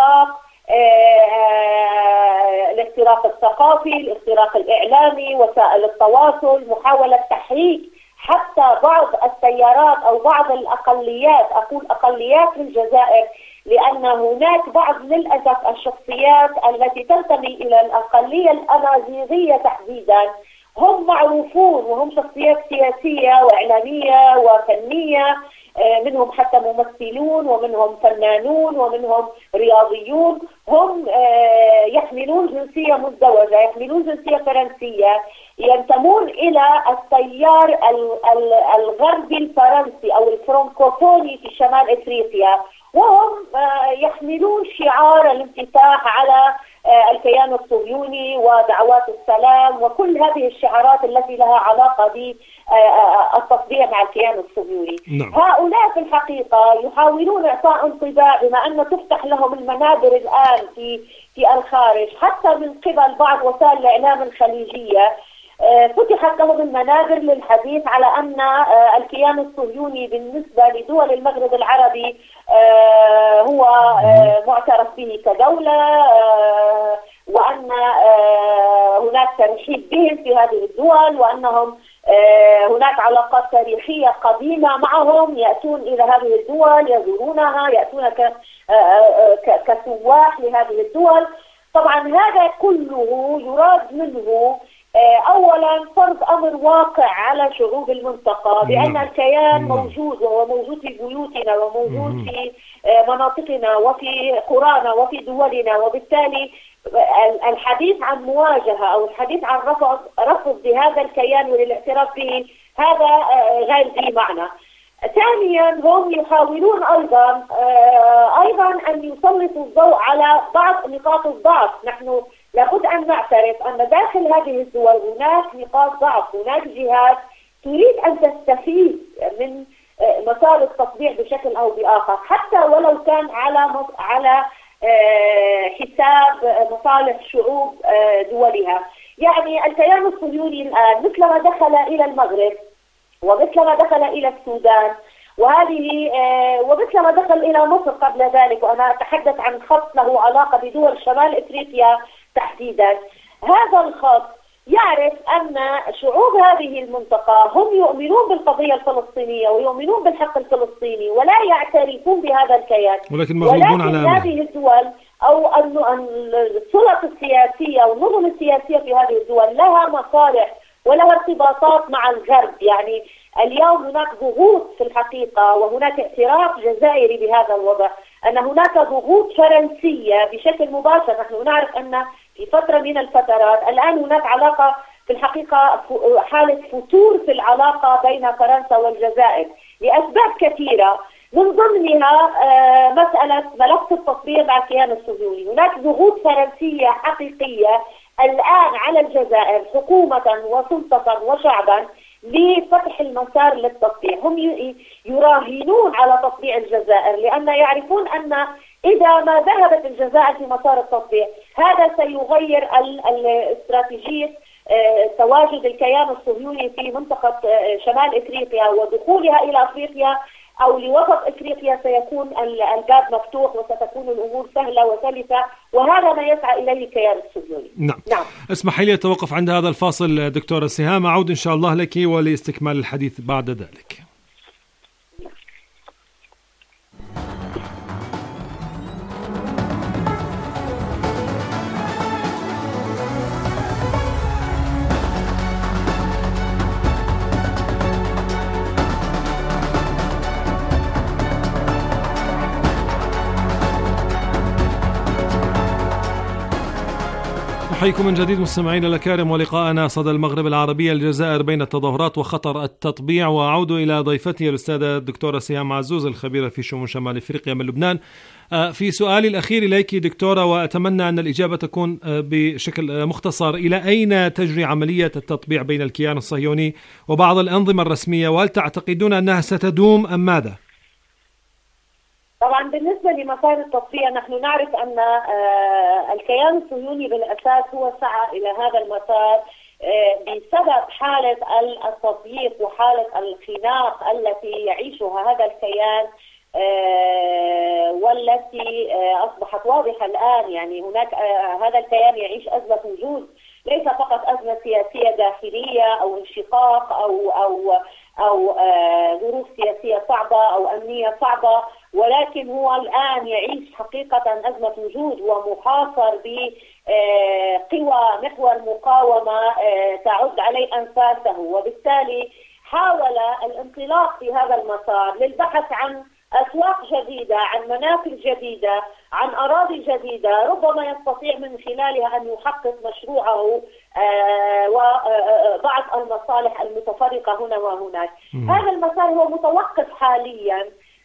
الاختراق الثقافي، الاختراق الإعلامي، وسائل التواصل، محاولة تحريك حتى بعض التيارات أو بعض الأقليات، أقول أقليات في الجزائر لأن هناك بعض للأسف الشخصيات التي تنتمي إلى الأقلية الأمازيغية تحديدا هم معروفون وهم شخصيات سياسية وإعلامية وفنية، منهم حتى ممثلون ومنهم فنانون ومنهم رياضيون، هم يحملون جنسية مزدوجة، يحملون جنسية فرنسية، ينتمون إلى التيار الغربي الفرنسي أو الفرنكوفوني في شمال إفريقيا، وهم يحملون شعار الانفتاح على الكيان الصهيوني ودعوات السلام وكل هذه الشعارات التي لها علاقة بالتطبيع مع الكيان الصهيوني. هؤلاء في الحقيقة يحاولون إعطاء انطباع بما أن تفتح لهم المنابر الآن في الخارج حتى من قبل بعض وسائل الإعلام الخليجية، فتحت لهم المنابر للحديث على أن الكيان الصهيوني بالنسبة لدول المغرب العربي هو معترف به كدولة، وأن هناك ترحيب بهم في هذه الدول، وأنهم هناك علاقات تاريخية قديمة معهم، يأتون إلى هذه الدول يزورونها، يأتون كسواح لهذه الدول. طبعا هذا كله يراد منه أولا فرض أمر واقع على شعوب المنطقة بأن الكيان موجود، وهو موجود في بيوتنا وموجود في مناطقنا وفي قرانا وفي دولنا، وبالتالي الحديث عن مواجهة أو الحديث عن رفض لهذا الكيان وللاعتراف به هذا غير ذي معنى. ثانيا هم يحاولون أيضا أن يسلطوا الضوء على بعض نقاط الضعف. نحن لابد أن نعترف أن داخل هذه الدول هناك نقاط ضعف، هناك جهات تريد أن تستفيد من مسار التطبيع بشكل أو بآخر، حتى ولو كان على حساب مصالح شعوب دولها. يعني الكيان الصهيوني الآن مثلما دخل إلى المغرب ومثلما دخل إلى السودان ومثلما دخل إلى مصر قبل ذلك، وأنا أتحدث عن خط له علاقة بدول شمال إفريقيا تحديدا. هذا الخط يعرف أن شعوب هذه المنطقة هم يؤمنون بالقضية الفلسطينية ويؤمنون بالحق الفلسطيني ولا يعترفون بهذا الكيان، ولكن مغلوبون على أمره. هذه الدول أو أن السلطة السياسية والنظم السياسية في هذه الدول لها مصالح ولها ارتباطات مع الغرب. يعني اليوم هناك ضغوط في الحقيقة وهناك اعتراف جزائري بهذا الوضع، أن هناك ضغوط فرنسية بشكل مباشر. نحن نعرف أن في فترة من الفترات الآن هناك علاقة في الحقيقة، حالة فتور في العلاقة بين فرنسا والجزائر لأسباب كثيرة، من ضمنها مسألة ملف التطبيع مع الكيان الصهيوني. هناك ضغوط فرنسية حقيقية الآن على الجزائر حكومة وسلطة وشعبا لفتح المسار للتطبيع. هم يراهنون على تطبيع الجزائر لأن يعرفون أن إذا ما ذهبت الجزائر في مسار التطبيع هذا سيغير الاستراتيجية تواجد الكيان الصهيوني في منطقة شمال إفريقيا ودخولها إلى أفريقيا أو لوسط إفريقيا. سيكون الباب مفتوح وستكون الأمور سهلة وسلسة، وهذا ما يسعى إليه الكيان الصهيوني. نعم. اسمحي لي أتوقف عند هذا الفاصل دكتورة سهام، أعود إن شاء الله لك ولاستكمال الحديث بعد ذلك. أحييكم من جديد مستمعين الأكارم، ولقاءنا صدى المغرب العربية الجزائر بين التظاهرات وخطر التطبيع. وأعود إلى ضيفتي الأستاذة الدكتورة سهام عزوز الخبيرة في شؤون شمال إفريقيا من لبنان. في سؤالي الأخير إليك دكتورة، وأتمنى أن الإجابة تكون بشكل مختصر، إلى أين تجري عملية التطبيع بين الكيان الصهيوني وبعض الأنظمة الرسمية، وهل تعتقدون أنها ستدوم أم ماذا؟ طبعا بالنسبة لمسار التطبيع نحن نعرف أن الكيان الصهيوني بالأساس هو سعى إلى هذا المسار بسبب حالة التضييق وحالة الخناق التي يعيشها هذا الكيان والتي أصبحت واضحة الآن. يعني هناك هذا الكيان يعيش أزمة وجود، ليس فقط أزمة سياسية داخلية أو انشقاق أو ظروف سياسية صعبة أو أمنية صعبة، ولكن هو الآن يعيش حقيقة أزمة وجود ومحاصر بقوى محور مقاومة تعد عليه أنفاسه، وبالتالي حاول الانطلاق في هذا المسار للبحث عن أسواق جديدة، عن منافذ جديدة، عن أراضي جديدة ربما يستطيع من خلالها أن يحقق مشروعه وبعض المصالح المتفرقة هنا وهناك. هذا المسار هو متوقف حاليا،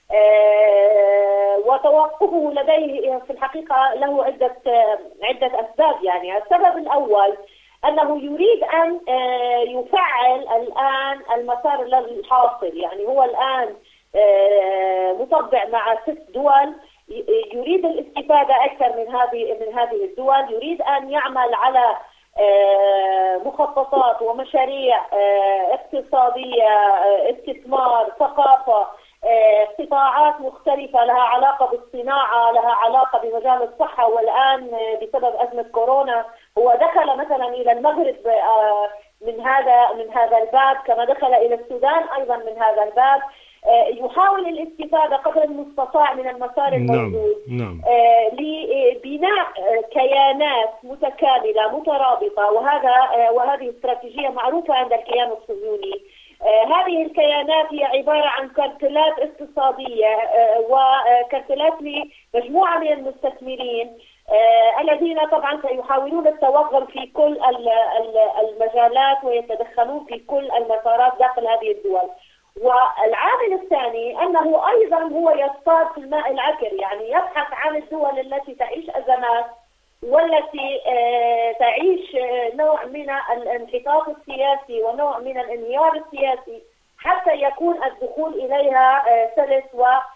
وتوقفه لديه في الحقيقة له عدة أسباب. يعني السبب الأول أنه يريد أن يفعل الآن المسار الحاصل. يعني هو الآن مطبع مع 6 دول، يريد الاستفادة أكثر من هذه الدول، يريد أن يعمل على مخططات ومشاريع اقتصادية، استثمار، ثقافة، قطاعات مختلفة لها علاقة بالصناعة، لها علاقة بمجال الصحة. والآن بسبب أزمة كورونا هو دخل مثلا إلى المغرب من هذا الباب، كما دخل إلى السودان أيضا من هذا الباب. يحاول الاستفادة قدر المستطاع من المسار الموجود لبناء كيانات متكاملة مترابطة، وهذه استراتيجية معروفة عند الكيان الصهيوني. هذه الكيانات هي عبارة عن كارتلات اقتصادية وكارتلات لمجموعة من المستثمرين الذين طبعا سيحاولون التوغل في كل المجالات ويتدخلون في كل المسارات داخل هذه الدول. والعامل الثاني أنه أيضا هو يصطاد في الماء العكر، يعني يبحث عن الدول التي تعيش أزمات والتي تعيش نوع من الانحطاط السياسي ونوع من الانهيار السياسي حتى يكون الدخول إليها سلس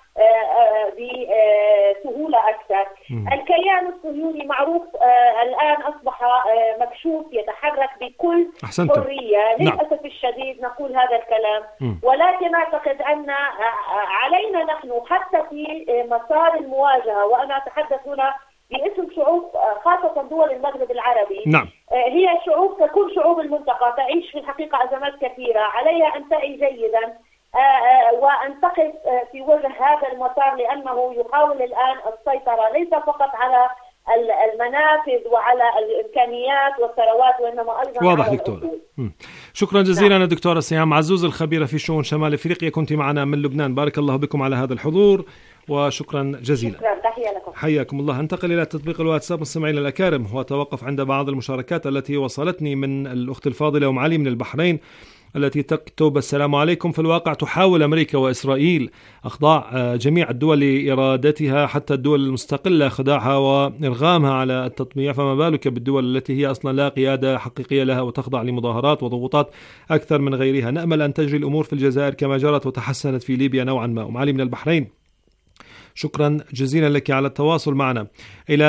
بسهولة أكثر. الكيان الصهيوني معروف الآن أصبح مكشوف، يتحرك بكل حرية. للأسف الشديد نقول هذا الكلام، ولكن أعتقد أن علينا نحن حتى في مسار المواجهة، وأنا أتحدث هنا باسم شعوب خاصة دول المغرب العربي. نعم. هي شعوب ككل شعوب المنطقة تعيش في الحقيقة أزمات كثيرة، عليها أن تعي جيدا وأن تقف في وجه هذا المسار، لأنه يحاول الآن السيطرة ليس فقط على المنافذ وعلى الإمكانيات والثروات، وإنما أيضا واضح على دكتور. الأصول. شكرا جزيلا دكتورة سهام عزوز الخبيرة في شؤون شمال أفريقيا، كنت معنا من لبنان. بارك الله بكم على هذا الحضور وشكرا جزيلا. شكرا، تحية لكم. حياكم الله. انتقل إلى تطبيق الواتساب مستمعينا الأكارم، وأتوقف عند بعض المشاركات التي وصلتني من الأخت الفاضلة أم علي من البحرين، التي تكتب: السلام عليكم. في الواقع تحاول أمريكا وإسرائيل إخضاع جميع الدول لإرادتها، حتى الدول المستقلة خداعها وإرغامها على التطبيع، فما بالك بالدول التي هي أصلا لا قيادة حقيقية لها وتخضع لمظاهرات وضغوطات أكثر من غيرها. نأمل أن تجري الأمور في الجزائر كما جرت وتحسنت في ليبيا نوعا ما. أم علي من البحرين، شكرا جزيلا لك على التواصل معنا. إلى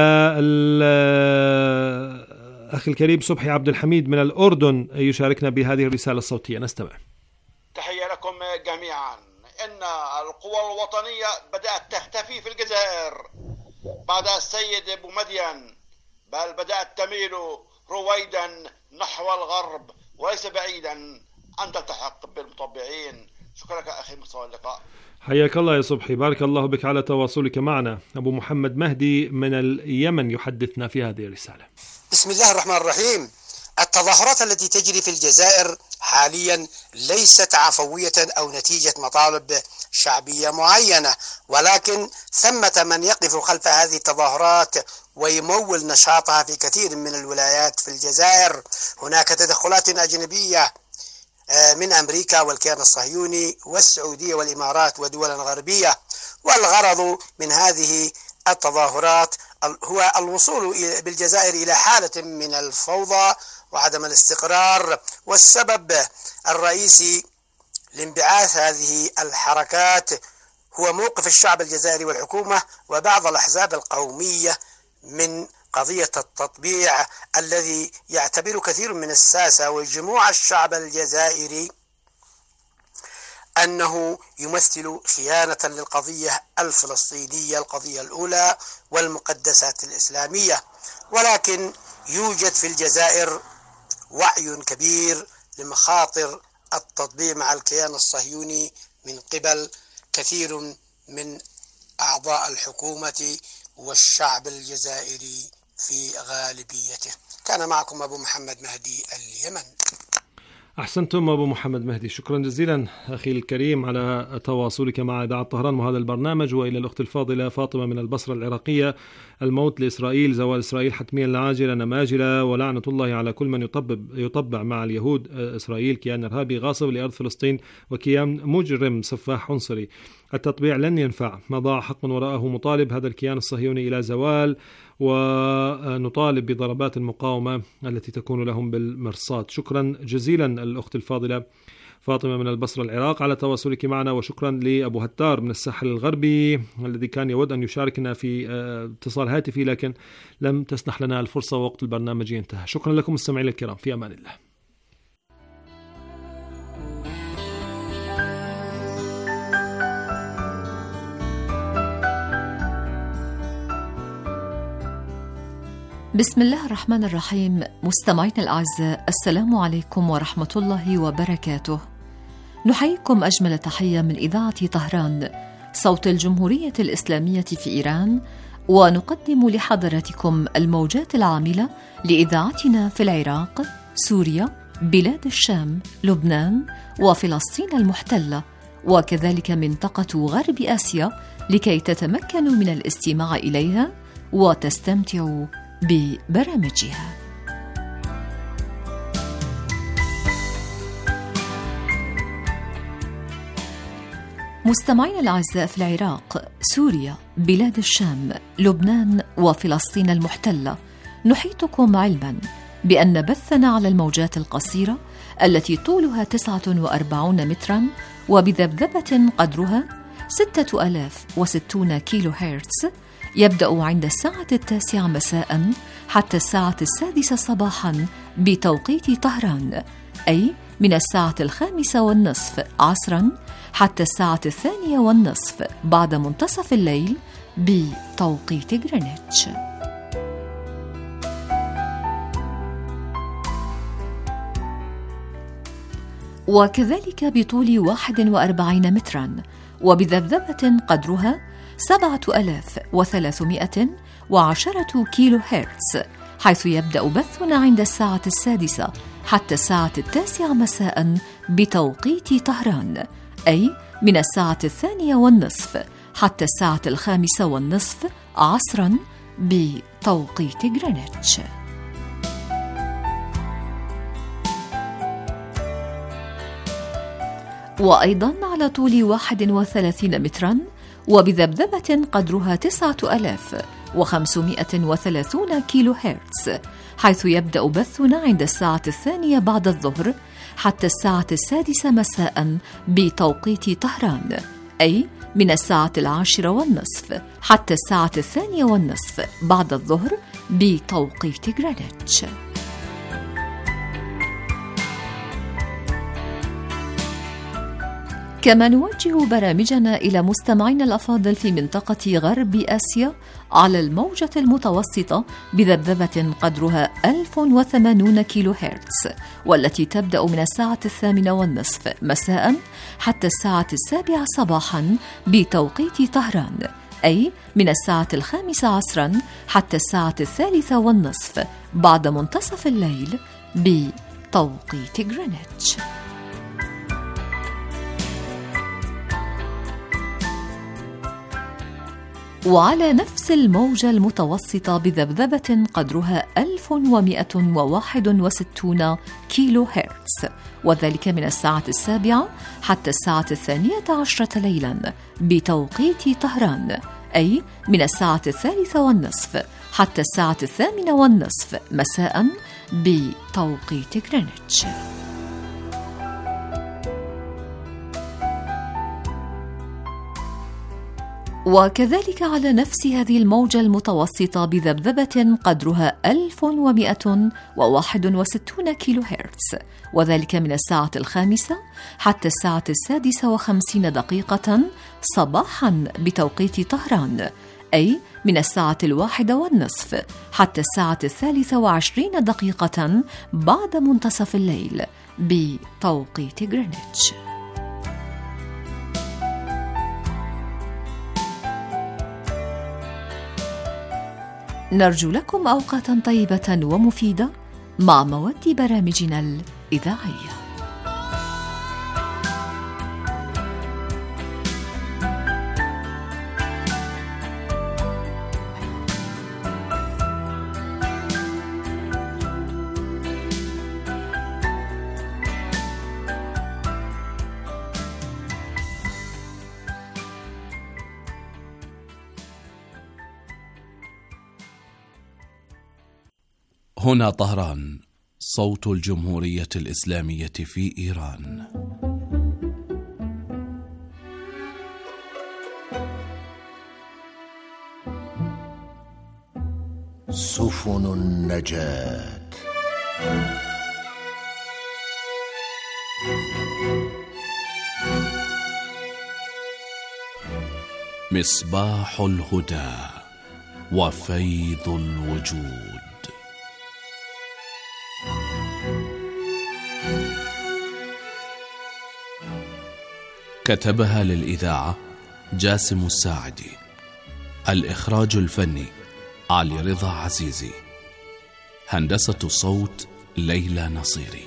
أخي الكريم صبحي عبد الحميد من الأردن يشاركنا بهذه الرسالة الصوتية، نستمع. تحية لكم جميعا. إن القوى الوطنية بدأت تختفي في الجزائر بعد السيد بومدين، بل بدأت تميل رويدا نحو الغرب، وليس بعيدا أن تلتحق بالمطبعين. شكرا لك أخي، مستوى اللقاء. حياك الله يا صبحي، بارك الله بك على تواصلك معنا. أبو محمد مهدي من اليمن يحدثنا في هذه الرسالة. بسم الله الرحمن الرحيم. التظاهرات التي تجري في الجزائر حاليا ليست عفوية أو نتيجة مطالب شعبية معينة، ولكن ثمة من يقف خلف هذه التظاهرات ويمول نشاطها في كثير من الولايات في الجزائر. هناك تدخلات أجنبية من أمريكا والكيان الصهيوني والسعودية والإمارات ودول غربية، والغرض من هذه التظاهرات هو الوصول بالجزائر إلى حالة من الفوضى وعدم الاستقرار. والسبب الرئيسي لانبعاث هذه الحركات هو موقف الشعب الجزائري والحكومة وبعض الأحزاب القومية من قضية التطبيع، الذي يعتبر كثير من الساسة وجموع الشعب الجزائري أنه يمثل خيانة للقضية الفلسطينية، القضية الأولى والمقدسات الإسلامية. ولكن يوجد في الجزائر وعي كبير لمخاطر التطبيع مع الكيان الصهيوني من قبل كثير من أعضاء الحكومة والشعب الجزائري في غالبيته. كان معكم أبو محمد مهدي اليمن. أحسنتم أبو محمد مهدي، شكرا جزيلا أخي الكريم على تواصلك مع إذاعة طهران وهذا البرنامج. وإلى الأخت الفاضلة فاطمة من البصرة العراقية: الموت لإسرائيل، زوال إسرائيل حتميا لعاجلا نماجلا، ولعنة الله على كل من يطبع مع اليهود. إسرائيل كيان إرهابي غاصب لأرض فلسطين وكيان مجرم سفاح عنصري. التطبيع لن ينفع، ما ضاع حق وراءه مطالب هذا الكيان الصهيوني إلى زوال، ونطالب بضربات المقاومة التي تكون لهم بالمرصاد. شكرا جزيلا الأخت الفاضلة فاطمة من البصرة العراق على تواصلك معنا، وشكرا لأبو هتار من الساحل الغربي الذي كان يود أن يشاركنا في اتصال هاتفي لكن لم تسنح لنا الفرصة ووقت البرنامج انتهى. شكرا لكم مستمعين الكرام، في أمان الله. بسم الله الرحمن الرحيم. مستمعينا الأعزاء، السلام عليكم ورحمة الله وبركاته. نحييكم أجمل تحية من إذاعة طهران صوت الجمهورية الإسلامية في إيران، ونقدم لحضراتكم الموجات العاملة لإذاعتنا في العراق، سوريا، بلاد الشام، لبنان وفلسطين المحتلة، وكذلك منطقة غرب آسيا، لكي تتمكنوا من الاستماع إليها وتستمتعوا ببرامجها. مستمعينا الأعزاء، في العراق، سوريا، بلاد الشام، لبنان وفلسطين المحتلة، نحيطكم علما بأن بثنا على الموجات القصيرة التي طولها 49 مترا وبذبذبة قدرها 6060 كيلو هرتز يبدأ عند الساعة 9 مساء حتى الساعة 6 صباحا بتوقيت طهران، أي من الساعة 5:30 عصرا حتى الساعة 2:30 بعد منتصف الليل بتوقيت غرينتش. وكذلك بطول 41 مترا وبذبذبة قدرها 7310 كيلو هرتز، حيث يبدأ بثنا عند الساعة 6 حتى الساعة 9 مساء بتوقيت طهران، أي من الساعة 2:30 حتى الساعة 5:30 عصرا بتوقيت غرينتش. وأيضا على طول 31 مترا وبذبذبة قدرها 9530 كيلو هرتز، حيث يبدأ بثنا عند الساعة 2 بعد الظهر حتى الساعة 6 مساء بتوقيت طهران، أي من الساعة 10:30 حتى الساعة 2:30 بعد الظهر بتوقيت غرينتش. كما نوجه برامجنا إلى مستمعينا الأفاضل في منطقة غرب آسيا على الموجة المتوسطة بذبذبة قدرها 1080 كيلو هرتز، والتي تبدأ من الساعة 8:30 مساء حتى الساعة 7 صباحا بتوقيت طهران، أي من الساعة 5 عصرا حتى الساعة 3:30 بعد منتصف الليل بتوقيت غرينتش. وعلى نفس الموجة المتوسطة بذبذبة قدرها 1161 كيلو هرتز، وذلك من الساعة 7 حتى الساعة 12 ليلا بتوقيت طهران، أي من الساعة 3:30 حتى الساعة 8:30 مساء بتوقيت غرينتش. وكذلك على نفس هذه الموجة المتوسطة بذبذبة قدرها 1161 كيلو هرتز، وذلك من الساعة 5 حتى الساعة 6:50 صباحا بتوقيت طهران، أي من الساعة 1:30 حتى الساعة 23 بعد منتصف الليل بتوقيت غرينتش. نرجو لكم أوقاتا طيبة ومفيدة مع مواد برامجنا الإذاعية. هنا طهران، صوت الجمهورية الإسلامية في إيران. سفن النجاة. مصباح الهدى وفيض الوجود. كتبها للإذاعة جاسم الساعدي، الإخراج الفني علي رضا عزيزي، هندسة الصوت ليلى نصيري.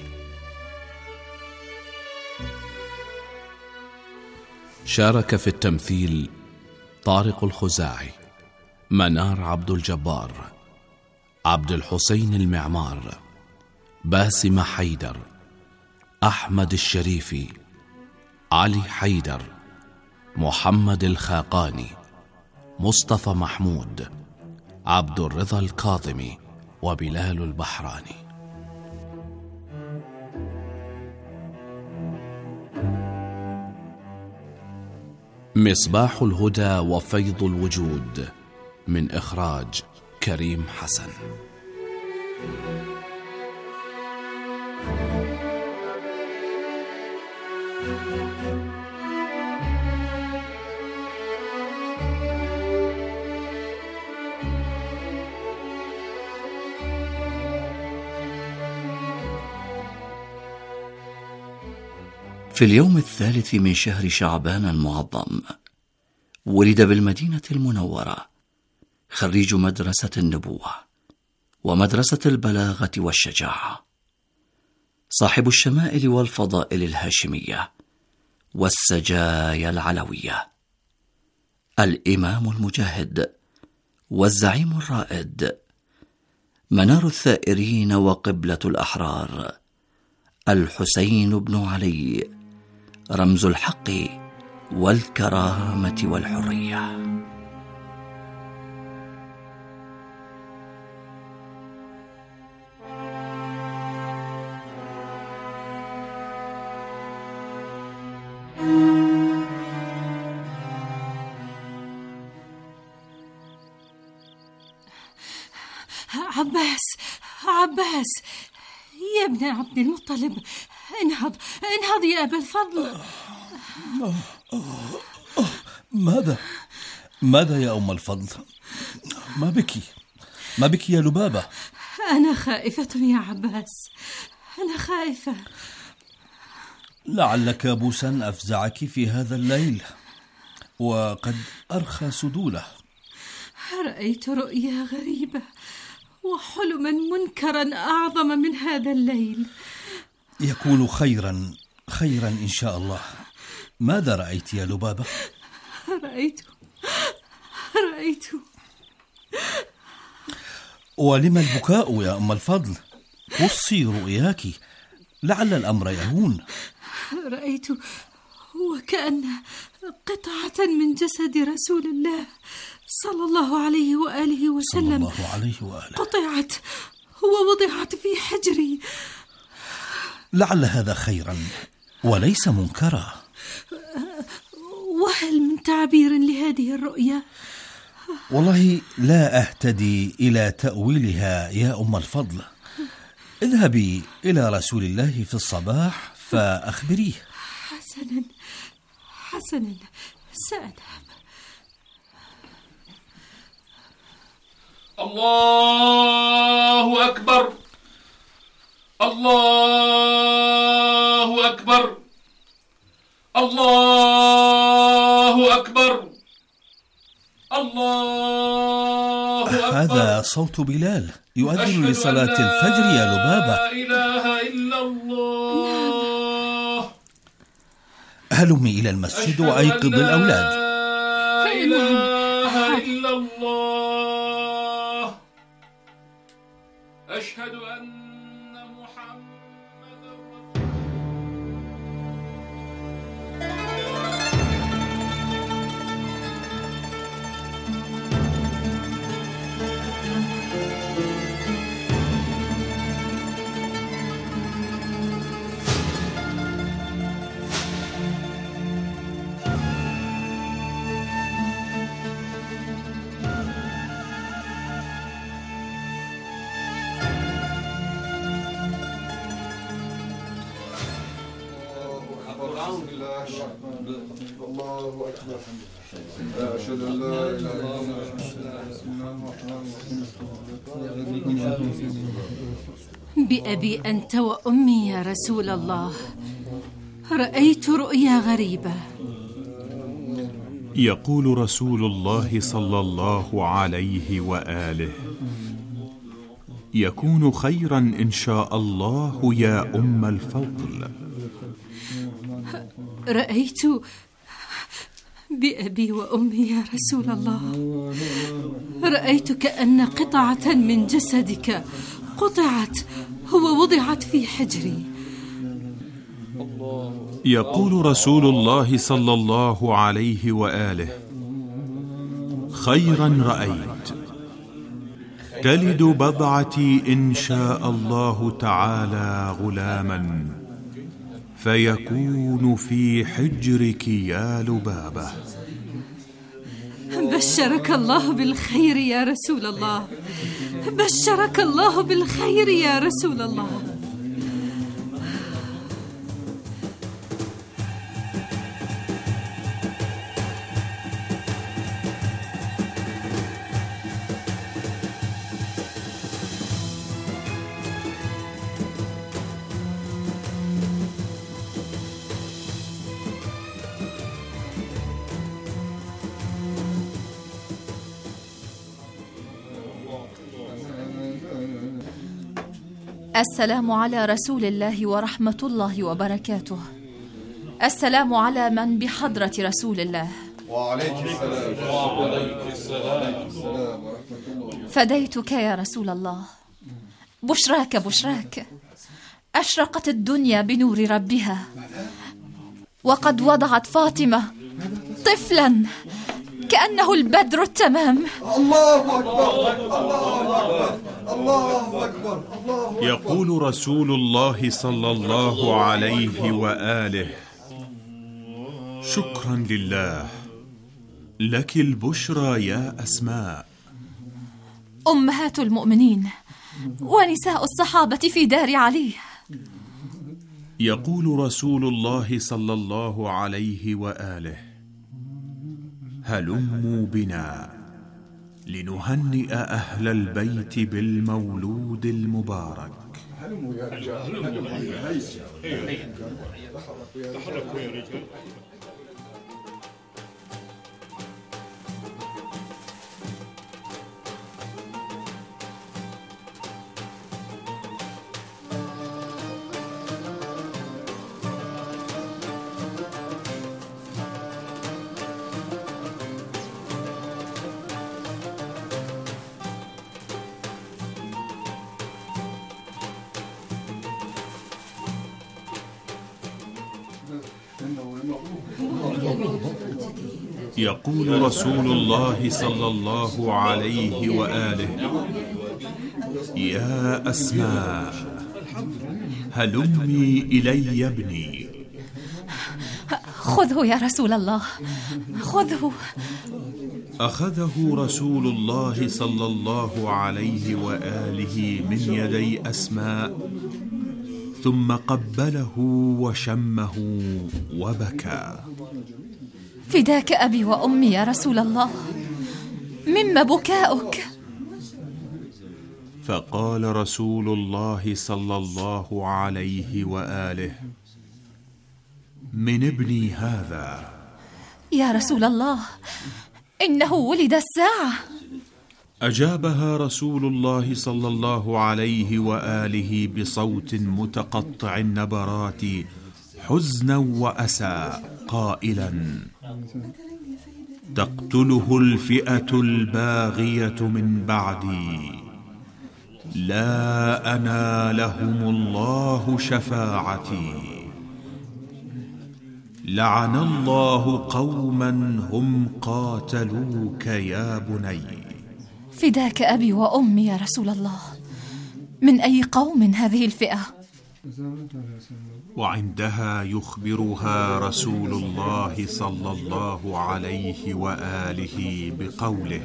شارك في التمثيل طارق الخزاعي، منار عبد الجبار، عبد الحسين المعمار، باسم حيدر، أحمد الشريفي، علي حيدر، محمد الخاقاني، مصطفى محمود، عبد الرضا الكاظمي، وبلال البحراني. مصباح الهدى وفيض الوجود، من إخراج كريم حسن. في اليوم 3 من شهر شعبان المعظم ولد بالمدينة المنورة خريج مدرسة النبوة ومدرسة البلاغة والشجاعة، صاحب الشمائل والفضائل الهاشمية والسجايا العلوية، الإمام المجاهد والزعيم الرائد، منار الثائرين وقبلة الأحرار، الحسين بن علي، رمز الحق والكرامة والحرية. عباس يا ابن عبد المطلب، انهض يا أبا الفضل. ماذا يا أم الفضل؟ ما بك يا لبابة؟ أنا خائفة يا عباس، أنا خائفة. لعل كابوسا أفزعك في هذا الليل وقد أرخى سدوله. رأيت رؤيا غريبة وحلما منكرا أعظم من هذا الليل. يكون خيرا إن شاء الله. ماذا رأيت يا لبابة؟ رأيت ولم البكاء يا أم الفضل؟ قصي رؤياك، لعل الأمر يهون. رأيت وكأن قطعة من جسد رسول الله صلى الله عليه وآله وسلم قطعت ووضعت في حجري. لعل هذا خيرا وليس منكرا. وهل من تعبير لهذه الرؤيا؟ والله لا أهتدي إلى تأويلها يا أم الفضل. اذهبي إلى رسول الله في الصباح فأخبريه. حسنا سأذهب. الله أكبر، الله أكبر، الله أكبر، الله أكبر. هذا صوت بلال يؤذن لصلاة الفجر يا لبابة. لا إله إلا الله. هلمي إلى المسجد وأيقظ الأولاد. لا إله إلا الله. أشهد أن بأبي أنت وأمي يا رسول الله، رأيت رؤيا غريبة. يقول رسول الله صلى الله عليه وآله: يكون خيرا إن شاء الله يا أم الفضل. رأيت بأبي وأمي يا رسول الله، رأيت كأن قطعة من جسدك قطعت ووضعت في حجري. يقول رسول الله صلى الله عليه وآله: خيرا رأيت، تلد بضعتي إن شاء الله تعالى غلاما فيكون في حجرك يا لبابة. بشرك الله بالخير يا رسول الله، بشرك الله بالخير يا رسول الله. السلام على رسول الله ورحمة الله وبركاته. السلام على من بحضرة رسول الله. وعليك السلام. فديتك يا رسول الله. بشراك بشراك، أشرقت الدنيا بنور ربها، وقد وضعت فاطمة طفلا كأنه البدر التمام. الله أكبر الله أكبر. يقول رسول الله صلى الله عليه وآله: شكرا لله، لك البشرى يا أسماء. أمهات المؤمنين ونساء الصحابة في دار علي. يقول رسول الله صلى الله عليه وآله: هلموا بنا لنهنئ أهل البيت بالمولود المبارك. يقول رسول الله صلى الله عليه وآله: يا أسماء، هلمي إلي ابني. خذه يا رسول الله، خذه. أخذه رسول الله صلى الله عليه وآله من يدي أسماء، ثم قبله وشمه وبكى. فداك أبي وأمي يا رسول الله، مما بكاؤك؟ فقال رسول الله صلى الله عليه وآله: من ابني هذا. يا رسول الله، إنه ولد الساعة. أجابها رسول الله صلى الله عليه وآله بصوت متقطع النبرات حزنا وأسى قائلا: تقتله الفئة الباغية من بعدي، لا أنالهم الله شفاعتي. لعن الله قوما هم قاتلوك يا بني. فداك أبي وأمي يا رسول الله، من أي قوم هذه الفئة؟ وعندها يخبرها رسول الله صلى الله عليه وآله بقوله: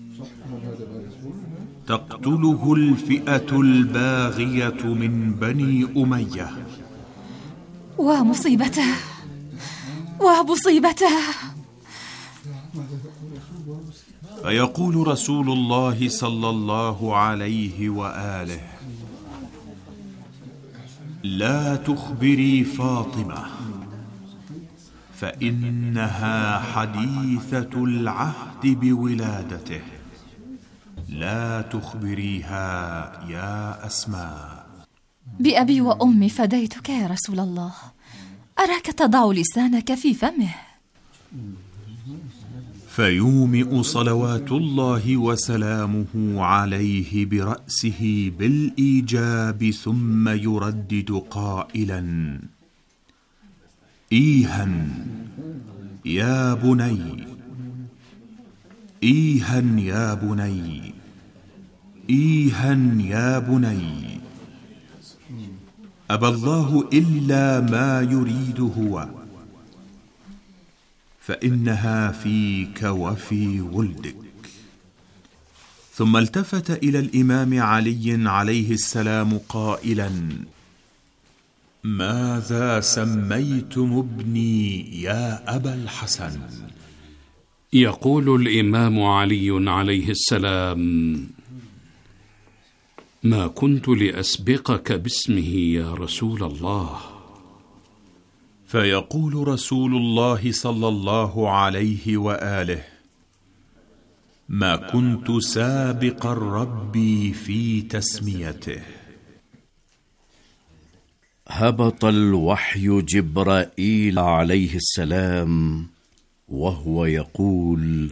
تقتله الفئة الباغية من بني أمية. ومصيبته ومصيبته. فيقول رسول الله صلى الله عليه وآله: لا تخبري فاطمة، فإنها حديثة العهد بولادته، لا تخبريها يا أسماء. بأبي وأمي فديتك يا رسول الله، أراك تضع لسانك في فمه. فيومئ صلوات الله وسلامه عليه برأسه بالإيجاب، ثم يردد قائلا: إيها يا بني، إيها يا بني، إيها يا بني. أبى الله إلا ما يريد هو، فإنها فيك وفي ولدك. ثم التفت إلى الإمام علي عليه السلام قائلا: ماذا سميتم ابني يا أبا الحسن؟ يقول الإمام علي عليه السلام: ما كنت لأسبقك باسمه يا رسول الله. فيقول رسول الله صلى الله عليه وآله: ما كنت سابق الرب في تسميته. هبط الوحي جبرائيل عليه السلام وهو يقول: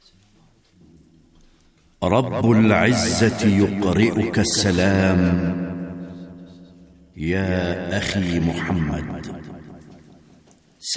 رب العزة يقرئك السلام يا أخي محمد.